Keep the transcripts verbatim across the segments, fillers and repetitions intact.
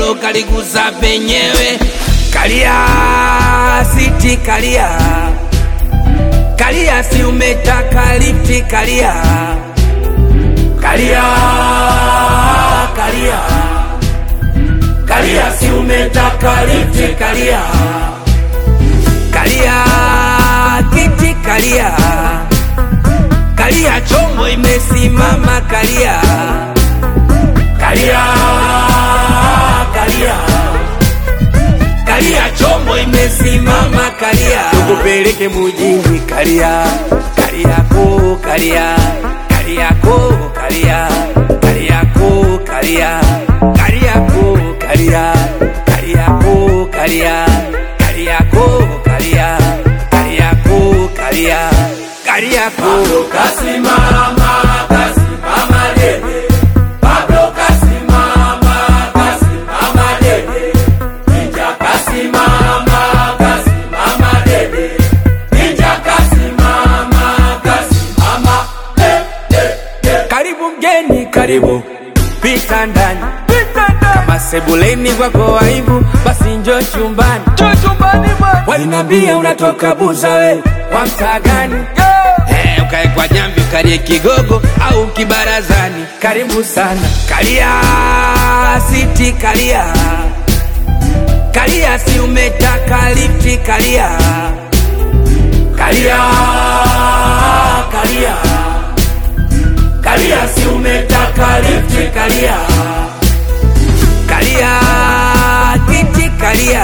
hilo kaliguza penyewe. Kalia siti kalia, kalia si umetaka lifti kalia. Kalia, kalia, kalia si umetaka lifti kalia. Kalia kiti kalia, kalia chombo imesimama kalia. Kalia, kalia, kalia chombo imesimama kalia. Tukupeleke mujini kalia, kalia ko kalia, kalia ko kalia, kalia ko kalia, kalia ko kalia, kalia ko kalia, kalia ko kalia, kalia ko kalia, kalia ko kasimama, kasimama dede. Pablo kasimama, kasimama dede. Ninja kasimama, kasimama dede. Ninja kasimama, kasimama dede. Karibu mgeni, karibu pita ndani, kama sebuleni kwako aibu, basi njoo chumbani. Walinambia unatoka Buza we, wa mtaa gani? Eh, ukae kwa jambi, ukalie Kigogo au Kibarazani. Karibu sana, kalia siti kalia, kalia si umetaka lifti kalia. Kalia, kalia, kalia si umetaka lifti kalia. Kalia kiti kalia,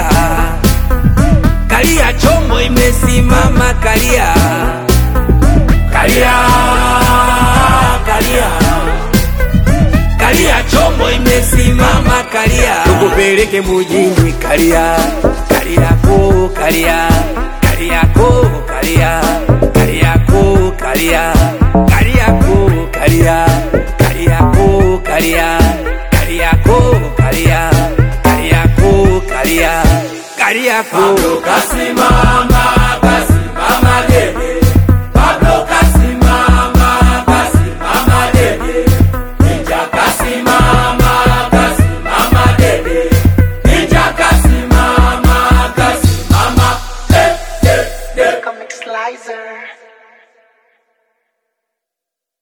kalia chombo imesimama kalia. Kalia, kalia, kalia chombo imesimama kalia. Tukupeleke mujini kalia, kalia ko kalia, kalia ko kalia, kalia ko kalia, kalia ko kalia, kalia ko kalia, kalia ko kalia, kalia ko kalia, kalia ko kasima.